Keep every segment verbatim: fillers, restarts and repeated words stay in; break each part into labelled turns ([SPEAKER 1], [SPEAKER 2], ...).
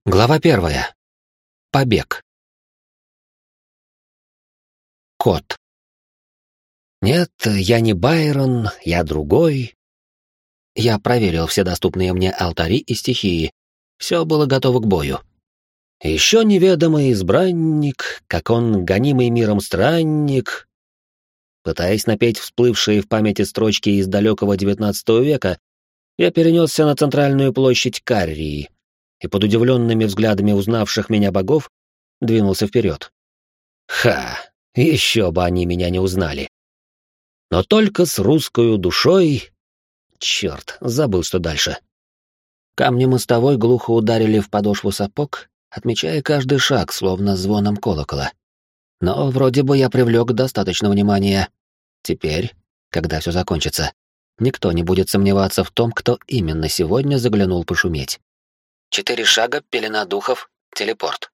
[SPEAKER 1] Глава первая. Побег. Кот. Нет, я не Байрон, я другой. Я проверил все доступные мне алтари и стихии. Все было готово к бою. Еще неведомый избранник, как он гонимый миром странник. Пытаясь напеть всплывшие в памяти строчки из далекого девятнадцатого века, я перенесся на центральную площадь Каррии и под удивленными взглядами узнавших меня богов двинулся вперед. Ха, еще бы они меня не узнали. Но только с русской душой... Черт, забыл, что дальше. Камни мостовой глухо ударили в подошву сапог, отмечая каждый шаг, словно звоном колокола. Но вроде бы я привлек достаточно внимания. Теперь, когда все закончится, никто не будет сомневаться в том, кто именно сегодня заглянул пошуметь. Четыре шага, пелена духов, телепорт.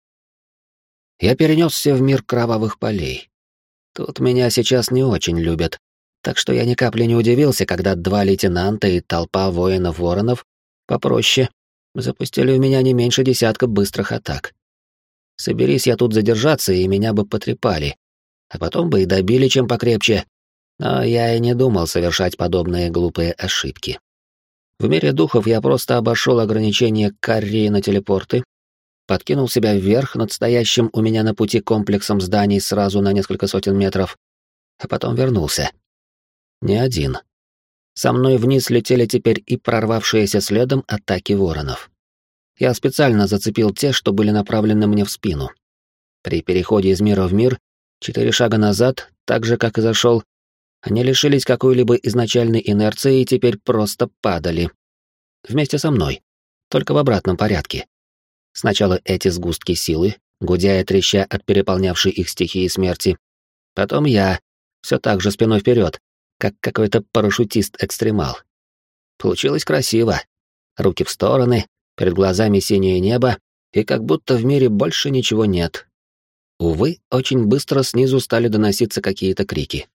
[SPEAKER 1] Я перенесся в мир кровавых полей. Тут меня сейчас не очень любят, так что я ни капли не удивился, когда два лейтенанта и толпа воинов-воронов попроще запустили у меня не меньше десятка быстрых атак. Соберись я тут задержаться, и меня бы потрепали, а потом бы и добили чем покрепче, но я и не думал совершать подобные глупые ошибки. В мире духов я просто обошел ограничение Каррии на телепорты, подкинул себя вверх над стоящим у меня на пути комплексом зданий сразу на несколько сотен метров, а потом вернулся. Не один. Со мной вниз летели теперь и прорвавшиеся следом атаки воронов. Я специально зацепил те, что были направлены мне в спину. При переходе из мира в мир, четыре шага назад, так же, как и зашел, они лишились какой-либо изначальной инерции и теперь просто падали. Вместе со мной, только в обратном порядке. Сначала эти сгустки силы, гудя и треща от переполнявшей их стихии смерти. Потом я, все так же спиной вперед, как какой-то парашютист-экстремал. Получилось красиво. Руки в стороны, перед глазами синее небо, и как будто в мире больше ничего нет. Увы, очень быстро снизу стали доноситься какие-то крики.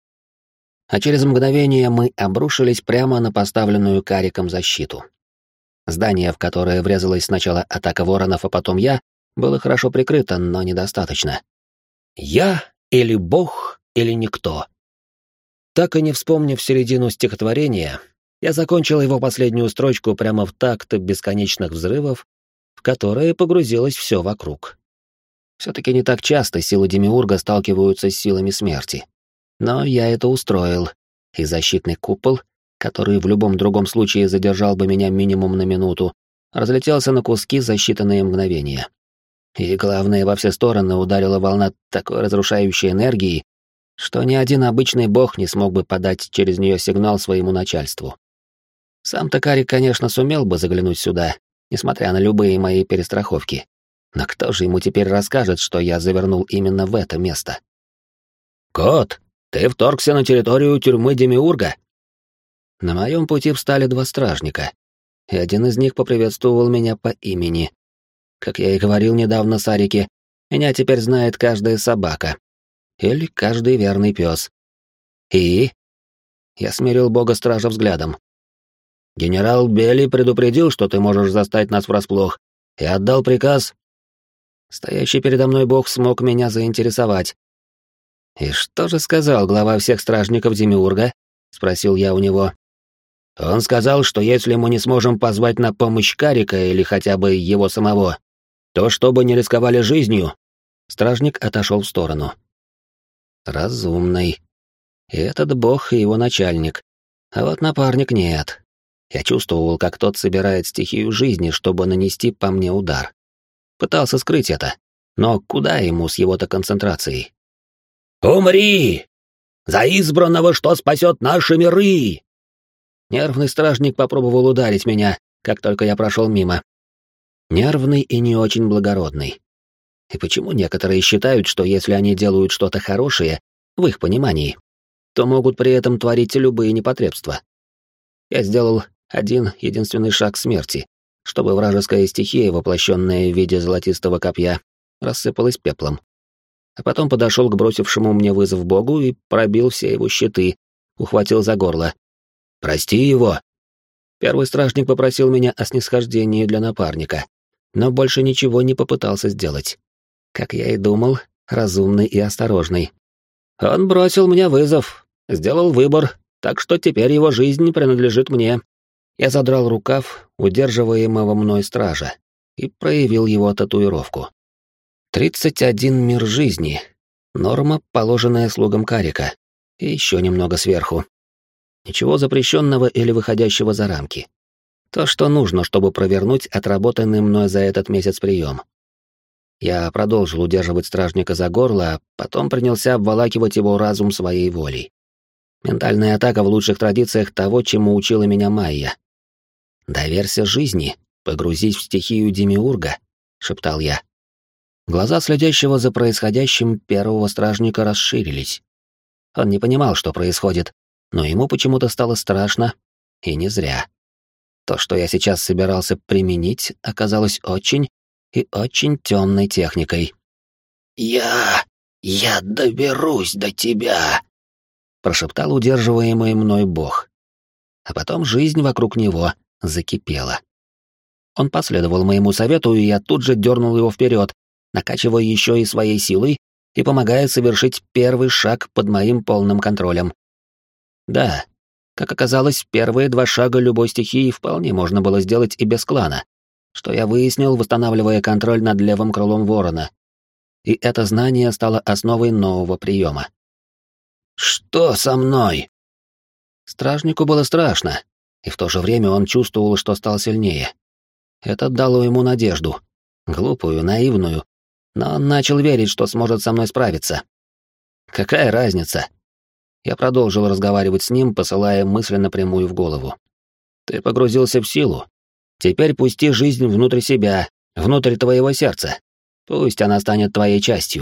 [SPEAKER 1] А через мгновение мы обрушились прямо на поставленную кариком защиту. Здание, в которое врезалась сначала атака воронов, а потом я, было хорошо прикрыто, но недостаточно. Я или бог, или никто. Так и не вспомнив середину стихотворения, я закончил его последнюю строчку прямо в такт бесконечных взрывов, в которые погрузилось все вокруг. Все-таки не так часто силы Демиурга сталкиваются с силами смерти. Но я это устроил, и защитный купол, который в любом другом случае задержал бы меня минимум на минуту, разлетелся на куски за считанные мгновения. И главное, во все стороны ударила волна такой разрушающей энергии, что ни один обычный бог не смог бы подать через нее сигнал своему начальству. Сам-то Карик, конечно, сумел бы заглянуть сюда, несмотря на любые мои перестраховки. Но кто же ему теперь расскажет, что я завернул именно в это место? «Кот, ты вторгся на территорию тюрьмы Демиурга?» На моем пути встали два стражника, и один из них поприветствовал меня по имени. Как я и говорил недавно Сарике, меня теперь знает каждая собака. Или каждый верный пес. И? Я смирил бога-стража взглядом. Генерал Белли предупредил, что ты можешь застать нас врасплох, и отдал приказ. Стоящий передо мной бог смог меня заинтересовать. «И что же сказал глава всех стражников Демиурга?» — спросил я у него. «Он сказал, что если мы не сможем позвать на помощь Карика или хотя бы его самого, то чтобы не рисковали жизнью...» Стражник отошел в сторону. Разумный. И этот бог, и его начальник. А вот напарник нет. Я чувствовал, как тот собирает стихию жизни, чтобы нанести по мне удар. Пытался скрыть это, но куда ему с его-то концентрацией? «Умри! За избранного, что спасет наши миры!» Нервный стражник попробовал ударить меня, как только я прошел мимо. Нервный и не очень благородный. И почему некоторые считают, что если они делают что-то хорошее, в их понимании, то могут при этом творить любые непотребства? Я сделал один единственный шаг к смерти, чтобы вражеская стихия, воплощенная в виде золотистого копья, рассыпалась пеплом. А потом подошел к бросившему мне вызов богу и пробил все его щиты, ухватил за горло. «Прости его!» Первый стражник попросил меня о снисхождении для напарника, но больше ничего не попытался сделать. Как я и думал, разумный и осторожный. Он бросил мне вызов, сделал выбор, так что теперь его жизнь принадлежит мне. Я задрал рукав удерживаемого мной стража и проявил его татуировку. Тридцать один мир жизни. Норма, положенная слугам Карика. И еще немного сверху. Ничего запрещенного или выходящего за рамки. То, что нужно, чтобы провернуть отработанный мной за этот месяц прием. Я продолжил удерживать стражника за горло, а потом принялся обволакивать его разум своей волей. Ментальная атака в лучших традициях того, чему учила меня Майя. «Доверься жизни, погрузись в стихию Демиурга», — шептал я. Глаза следящего за происходящим первого стражника расширились. Он не понимал, что происходит, но ему почему-то стало страшно, и не зря. То, что я сейчас собирался применить, оказалось очень и очень темной техникой. «Я... я доберусь до тебя», — прошептал удерживаемый мной бог. А потом жизнь вокруг него закипела. Он последовал моему совету, и я тут же дернул его вперед, накачивая еще и своей силой и помогая совершить первый шаг под моим полным контролем. Да, как оказалось, первые два шага любой стихии вполне можно было сделать и без клана, что я выяснил, восстанавливая контроль над левым крылом ворона. И это знание стало основой нового приема. «Что со мной?» Стражнику было страшно, и в то же время он чувствовал, что стал сильнее. Это дало ему надежду. Глупую, наивную. Но он начал верить, что сможет со мной справиться. Какая разница? Я продолжил разговаривать с ним, посылая мысли напрямую в голову. Ты погрузился в силу. Теперь пусти жизнь внутрь себя, внутрь твоего сердца. Пусть она станет твоей частью.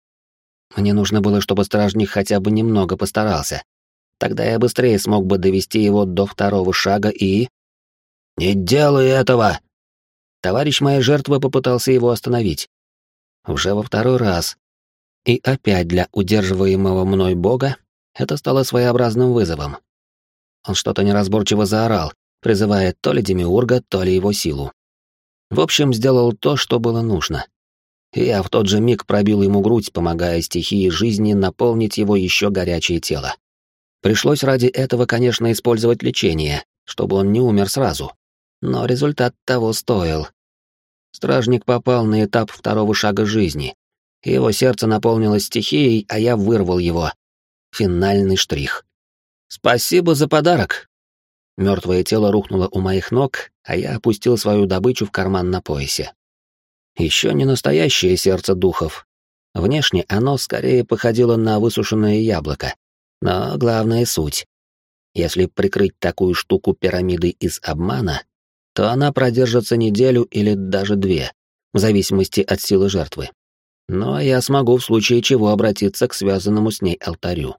[SPEAKER 1] Мне нужно было, чтобы стражник хотя бы немного постарался. Тогда я быстрее смог бы довести его до второго шага и... «Не делай этого!» Товарищ моей жертвы попытался его остановить. Уже во второй раз. И опять для удерживаемого мной бога это стало своеобразным вызовом. Он что-то неразборчиво заорал, призывая то ли Демиурга, то ли его силу. В общем, сделал то, что было нужно. И я в тот же миг пробил ему грудь, помогая стихии жизни наполнить его еще горячее тело. Пришлось ради этого, конечно, использовать лечение, чтобы он не умер сразу. Но результат того стоил. Стражник попал на этап второго шага жизни. Его сердце наполнилось стихией, а я вырвал его. Финальный штрих. «Спасибо за подарок!» Мертвое тело рухнуло у моих ног, а я опустил свою добычу в карман на поясе. Еще не настоящее сердце духов. Внешне оно скорее походило на высушенное яблоко. Но главная суть. Если прикрыть такую штуку пирамидой из обмана, то она продержится неделю или даже две, в зависимости от силы жертвы. Но я смогу в случае чего обратиться к связанному с ней алтарю.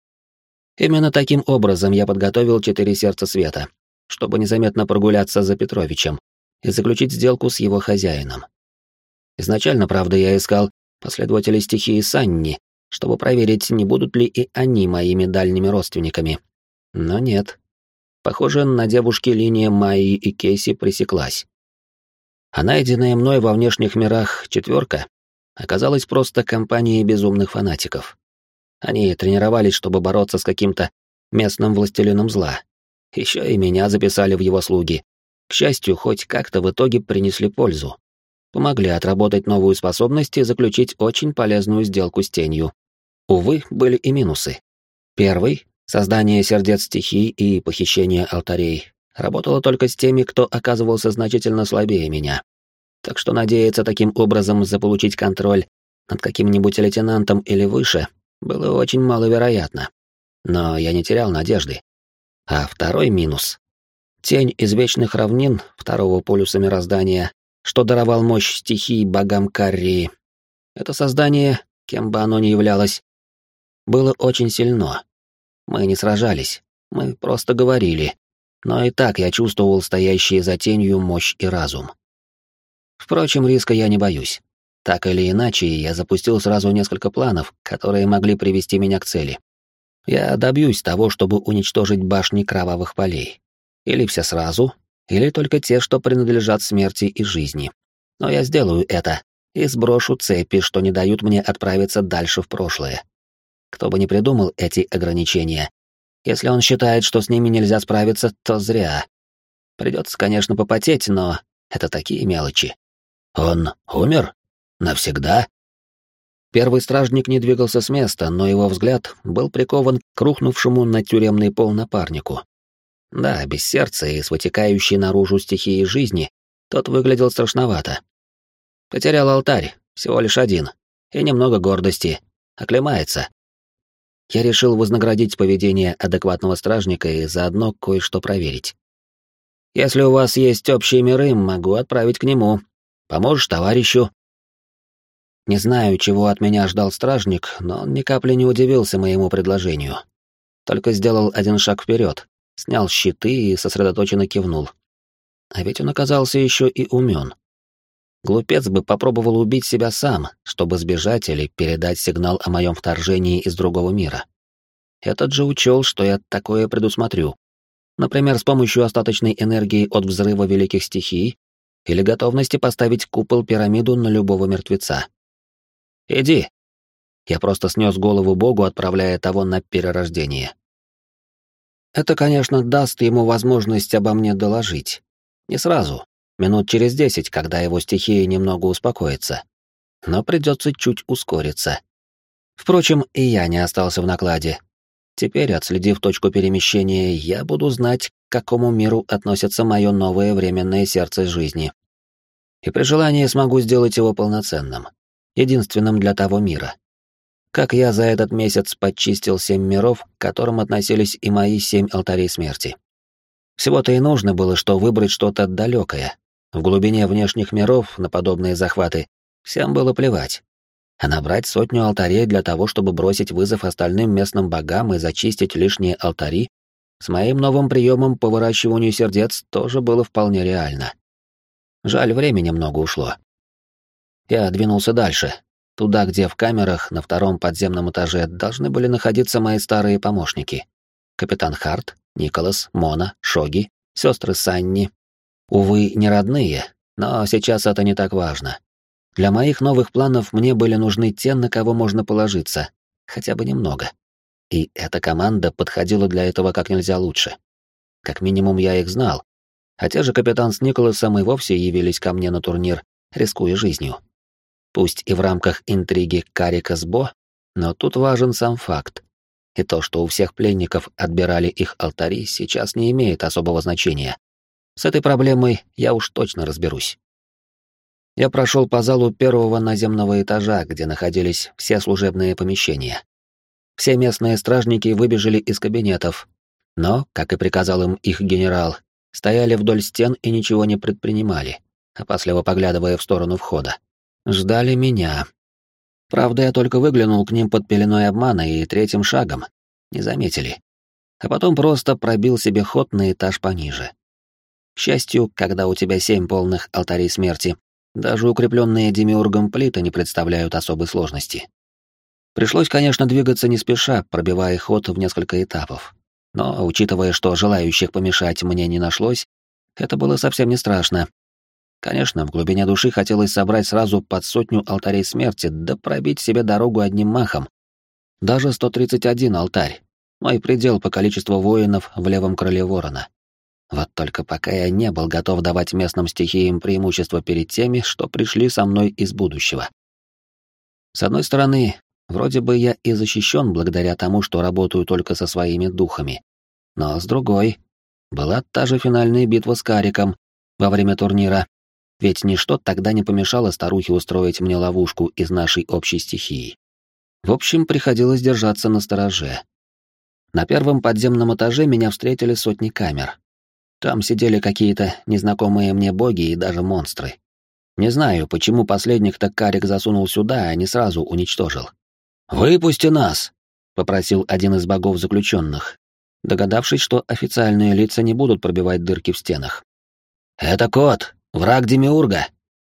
[SPEAKER 1] Именно таким образом я подготовил четыре сердца света, чтобы незаметно прогуляться за Петровичем и заключить сделку с его хозяином. Изначально, правда, я искал последователей стихии Санни, чтобы проверить, не будут ли и они моими дальними родственниками. Но нет. Похоже, на девушке линия Майи и Кейси пресеклась. А найденная мной во внешних мирах четверка оказалась просто компанией безумных фанатиков. Они тренировались, чтобы бороться с каким-то местным властелином зла. Еще и меня записали в его слуги. К счастью, хоть как-то в итоге принесли пользу. Помогли отработать новую способность и заключить очень полезную сделку с тенью. Увы, были и минусы. Первый — создание сердец стихий и похищение алтарей — работало только с теми, кто оказывался значительно слабее меня. Так что надеяться таким образом заполучить контроль над каким-нибудь лейтенантом или выше было очень маловероятно. Но я не терял надежды. А второй минус — тень из вечных равнин второго полюса мироздания, что даровал мощь стихий богам Каррии. Это создание, кем бы оно ни являлось, было очень сильно. Мы не сражались, мы просто говорили, но и так я чувствовал стоящие за тенью мощь и разум. Впрочем, риска я не боюсь. Так или иначе, я запустил сразу несколько планов, которые могли привести меня к цели. Я добьюсь того, чтобы уничтожить башни кровавых полей. Или все сразу, или только те, что принадлежат смерти и жизни. Но я сделаю это и сброшу цепи, что не дают мне отправиться дальше в прошлое. Кто бы ни придумал эти ограничения, если он считает, что с ними нельзя справиться, то зря. Придется, конечно, попотеть, но это такие мелочи. Он умер? Навсегда? Первый стражник не двигался с места, но его взгляд был прикован к рухнувшему на тюремный пол напарнику. Да, без сердца и с вытекающей наружу стихией жизни тот выглядел страшновато. Потерял алтарь, всего лишь один, и немного гордости. Оклемается. Я решил вознаградить поведение адекватного стражника и заодно кое-что проверить. Если у вас есть общие миры, могу отправить к нему. Поможешь товарищу? Не знаю, чего от меня ждал стражник, но он ни капли не удивился моему предложению. Только сделал один шаг вперед, снял щиты и сосредоточенно кивнул. А ведь он оказался еще и умен. Глупец бы попробовал убить себя сам, чтобы сбежать или передать сигнал о моем вторжении из другого мира. Этот же учел, что я такое предусмотрю. Например, с помощью остаточной энергии от взрыва великих стихий или готовности поставить купол-пирамиду на любого мертвеца. «Иди!» Я просто снес голову Богу, отправляя того на перерождение. Это, конечно, даст ему возможность обо мне доложить. Не сразу, минут через десять, когда его стихия немного успокоится. Но придется чуть ускориться. Впрочем, и я не остался в накладе. Теперь, отследив точку перемещения, я буду знать, к какому миру относится мое новое временное сердце жизни. И при желании смогу сделать его полноценным, единственным для того мира. Как я за этот месяц подчистил семь миров, к которым относились и мои семь алтарей смерти. Всего-то и нужно было, что выбрать что-то далекое. В глубине внешних миров на подобные захваты всем было плевать. А набрать сотню алтарей для того, чтобы бросить вызов остальным местным богам и зачистить лишние алтари, с моим новым приемом по выращиванию сердец тоже было вполне реально. Жаль, времени много ушло. Я двинулся дальше, туда, где в камерах на втором подземном этаже должны были находиться мои старые помощники. Капитан Харт, Николас, Мона, Шоги, сестры Санни. Увы, не родные, но сейчас это не так важно. Для моих новых планов мне были нужны те, на кого можно положиться, хотя бы немного. И эта команда подходила для этого как нельзя лучше. Как минимум я их знал, а те же капитан с Николасом и вовсе явились ко мне на турнир, рискуя жизнью. Пусть и в рамках интриги Карика с Бо, но тут важен сам факт. И то, что у всех пленников отбирали их алтари, сейчас не имеет особого значения. С этой проблемой я уж точно разберусь. Я прошел по залу первого наземного этажа, где находились все служебные помещения. Все местные стражники выбежали из кабинетов, но, как и приказал им их генерал, стояли вдоль стен и ничего не предпринимали, опасливо поглядывая в сторону входа. Ждали меня. Правда, я только выглянул к ним под пеленой обмана и третьим шагом. Не заметили. А потом просто пробил себе ход на этаж пониже. К счастью, когда у тебя семь полных алтарей смерти, даже укрепленные демиургом плиты не представляют особой сложности. Пришлось, конечно, двигаться не спеша, пробивая ход в несколько этапов. Но, учитывая, что желающих помешать мне не нашлось, это было совсем не страшно. Конечно, в глубине души хотелось собрать сразу под сотню алтарей смерти, да пробить себе дорогу одним махом. Даже сто тридцать один алтарь. Мой предел по количеству воинов в левом крыле ворона. Вот только пока я не был готов давать местным стихиям преимущество перед теми, что пришли со мной из будущего. С одной стороны, вроде бы я и защищен благодаря тому, что работаю только со своими духами. Но с другой, была та же финальная битва с Кариком во время турнира, ведь ничто тогда не помешало старухе устроить мне ловушку из нашей общей стихии. В общем, приходилось держаться настороже. На первом подземном этаже меня встретили сотни камер. Там сидели какие-то незнакомые мне боги и даже монстры. Не знаю, почему последних-то Карик засунул сюда, а не сразу уничтожил. «Выпусти нас!» — попросил один из богов заключенных, догадавшись, что официальные лица не будут пробивать дырки в стенах. «Это кот, враг Демиурга!»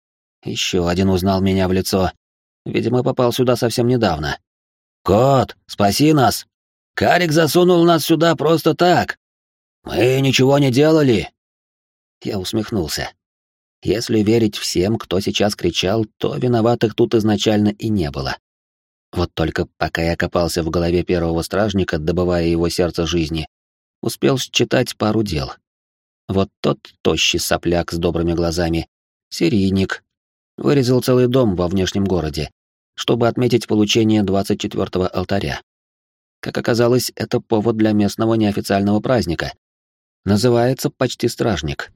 [SPEAKER 1] Еще один узнал меня в лицо. Видимо, попал сюда совсем недавно. «Кот, спаси нас! Карик засунул нас сюда просто так! Мы ничего не делали!» Я усмехнулся. Если верить всем, кто сейчас кричал, то виноватых тут изначально и не было. Вот только пока я копался в голове первого стражника, добывая его сердце жизни, успел считать пару дел. Вот тот тощий сопляк с добрыми глазами, серийник, вырезал целый дом во внешнем городе, чтобы отметить получение двадцать четвёртого алтаря. Как оказалось, это повод для местного неофициального праздника. Называется почти стражник.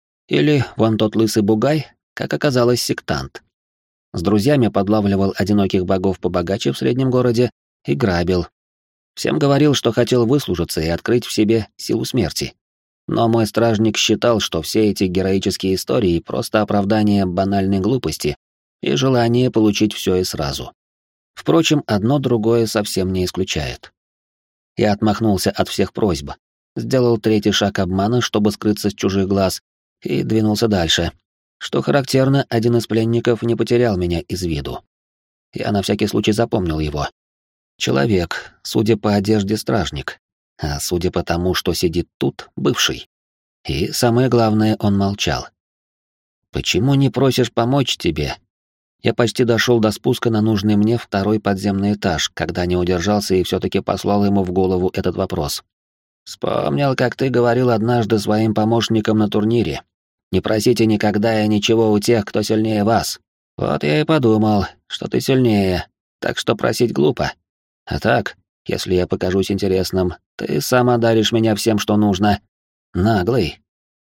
[SPEAKER 1] Или вон тот лысый бугай, как оказалось, сектант. С друзьями подлавливал одиноких богов побогаче в среднем городе и грабил. Всем говорил, что хотел выслужиться и открыть в себе силу смерти. Но мой стражник считал, что все эти героические истории — просто оправдание банальной глупости и желание получить все и сразу. Впрочем, одно другое совсем не исключает. Я отмахнулся от всех просьб, сделал третий шаг обмана, чтобы скрыться с чужих глаз, и двинулся дальше. Что характерно, один из пленников не потерял меня из виду. Я на всякий случай запомнил его. Человек, судя по одежде, стражник, а судя по тому, что сидит тут, бывший. И самое главное, он молчал. «Почему не просишь помочь тебе?» Я почти дошел до спуска на нужный мне второй подземный этаж, когда не удержался и все-таки послал ему в голову этот вопрос. «Вспомнил, как ты говорил однажды своим помощникам на турнире. Не просите никогда и ничего у тех, кто сильнее вас. Вот я и подумал, что ты сильнее, так что просить глупо. А так, если я покажусь интересным, ты сам одаришь меня всем, что нужно. Наглый».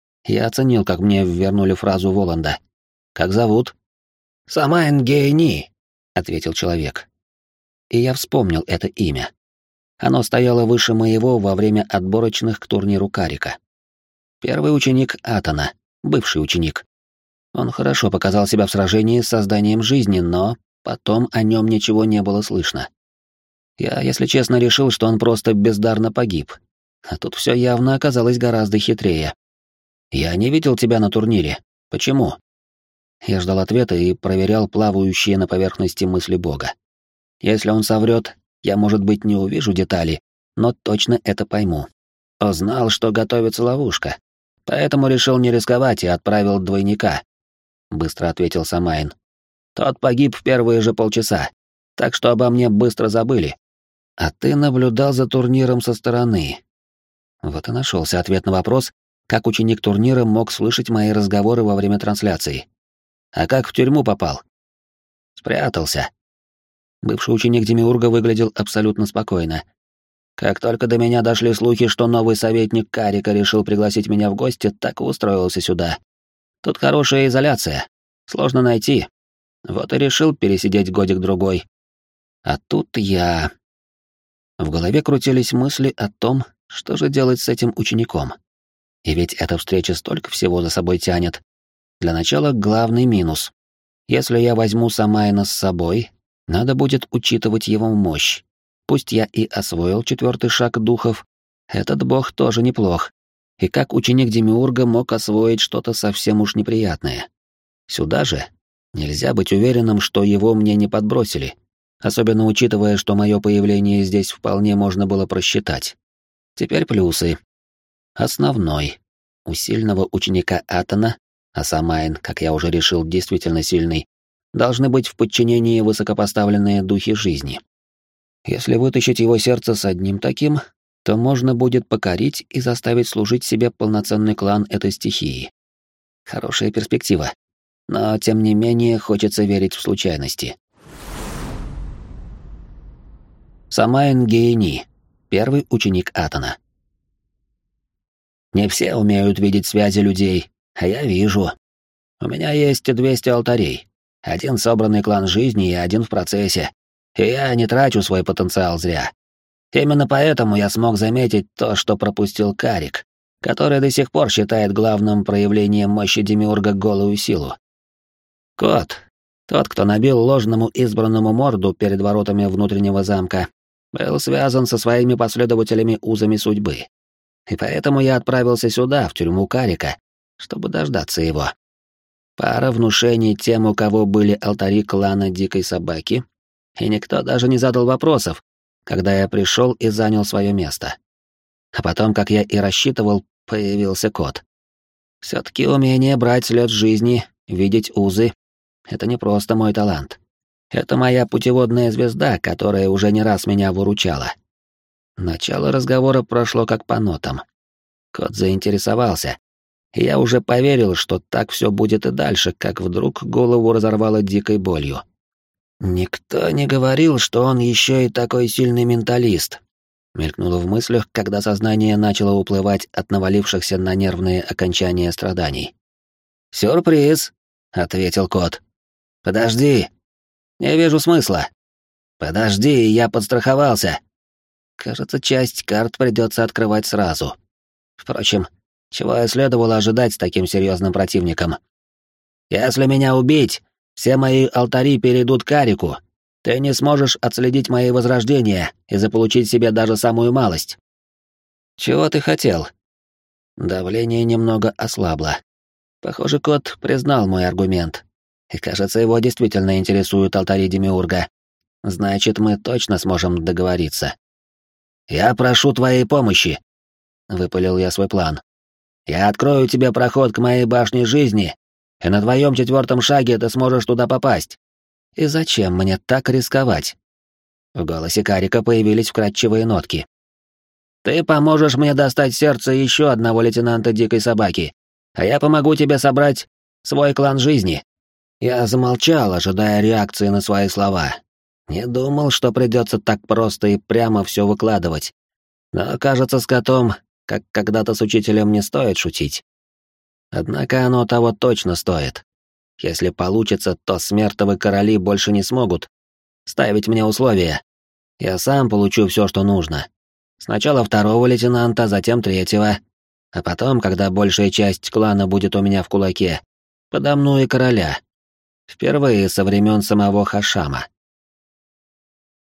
[SPEAKER 1] Я оценил, как мне вернули фразу Воланда. «Как зовут?» «Самайн Гейни», — ответил человек. И я вспомнил это имя. Оно стояло выше моего во время отборочных к турниру Карика. Первый ученик Атана, бывший ученик. Он хорошо показал себя в сражении с созданием жизни, но потом о нем ничего не было слышно. Я, если честно, решил, что он просто бездарно погиб. А тут все явно оказалось гораздо хитрее. «Я не видел тебя на турнире. Почему?» Я ждал ответа и проверял плавающие на поверхности мысли Бога. Если он соврет, я, может быть, не увижу детали, но точно это пойму. Знал, что готовится ловушка, поэтому решил не рисковать и отправил двойника, — быстро ответил Самайн. Тот погиб в первые же полчаса, так что обо мне быстро забыли. А ты наблюдал за турниром со стороны. Вот и нашелся ответ на вопрос, как ученик турнира мог слышать мои разговоры во время трансляции. А как в тюрьму попал? Спрятался. Бывший ученик Демиурга выглядел абсолютно спокойно. Как только до меня дошли слухи, что новый советник Карика решил пригласить меня в гости, так и устроился сюда. Тут хорошая изоляция, сложно найти. Вот и решил пересидеть годик-другой. А тут я... В голове крутились мысли о том, что же делать с этим учеником. И ведь эта встреча столько всего за собой тянет. Для начала главный минус. Если я возьму Самайна с собой, надо будет учитывать его мощь. Пусть я и освоил четвертый шаг духов, этот бог тоже неплох. И как ученик Демиурга мог освоить что-то совсем уж неприятное? Сюда же нельзя быть уверенным, что его мне не подбросили, особенно учитывая, что мое появление здесь вполне можно было просчитать. Теперь плюсы. Основной. У сильного ученика Атана, а Самайн, как я уже решил, действительно сильный, должны быть в подчинении высокопоставленные духи жизни. Если вытащить его сердце с одним таким, то можно будет покорить и заставить служить себе полноценный клан этой стихии. Хорошая перспектива. Но, тем не менее, хочется верить в случайности. Самайн Гейни, первый ученик Атана. Не все умеют видеть связи людей, а я вижу. У меня есть двести алтарей. Один собранный клан жизни и один в процессе. И я не трачу свой потенциал зря. Именно поэтому я смог заметить то, что пропустил Карик, который до сих пор считает главным проявлением мощи Демиурга голую силу. Кот, тот, кто набил ложному избранному морду перед воротами внутреннего замка, был связан со своими последователями узами судьбы. И поэтому я отправился сюда, в тюрьму Карика, чтобы дождаться его. Пара внушений тем, у кого были алтари клана Дикой Собаки, и никто даже не задал вопросов, когда я пришел и занял свое место. А потом, как я и рассчитывал, появился кот. Все-таки умение брать след жизни видеть узы — это не просто мой талант. Это моя путеводная звезда, которая уже не раз меня выручала. Начало разговора прошло как по нотам. Кот заинтересовался, и я уже поверил, что так все будет и дальше, как вдруг голову разорвало дикой болью. «Никто не говорил, что он еще и такой сильный менталист», — мелькнуло в мыслях, когда сознание начало уплывать от навалившихся на нервные окончания страданий. «Сюрприз», — ответил кот. «Подожди. Не вижу смысла. Подожди, я подстраховался. Кажется, часть карт придется открывать сразу. Впрочем, чего и следовало ожидать с таким серьезным противником. Если меня убить, все мои алтари перейдут к Арику. Ты не сможешь отследить мои возрождения и заполучить себе даже самую малость. Чего ты хотел?» Давление немного ослабло. Похоже, кот признал мой аргумент. И, кажется, его действительно интересуют алтари Демиурга. Значит, мы точно сможем договориться. «Я прошу твоей помощи», — выпалил я свой план. «Я открою тебе проход к моей башне жизни, и на твоем четвертом шаге ты сможешь туда попасть. И зачем мне так рисковать?» В голосе Карика появились вкрадчивые нотки. «Ты поможешь мне достать сердце еще одного лейтенанта Дикой Собаки, а я помогу тебе собрать свой клан жизни». Я замолчал, ожидая реакции на свои слова. Не думал, что придется так просто и прямо все выкладывать. Но, кажется, с котом, как когда-то с учителем, не стоит шутить. Однако оно того точно стоит. Если получится, то смертовы короли больше не смогут ставить мне условия. Я сам получу все, что нужно. Сначала второго лейтенанта, затем третьего. А потом, когда большая часть клана будет у меня в кулаке, подомну и короля. Впервые со времен самого Хашама.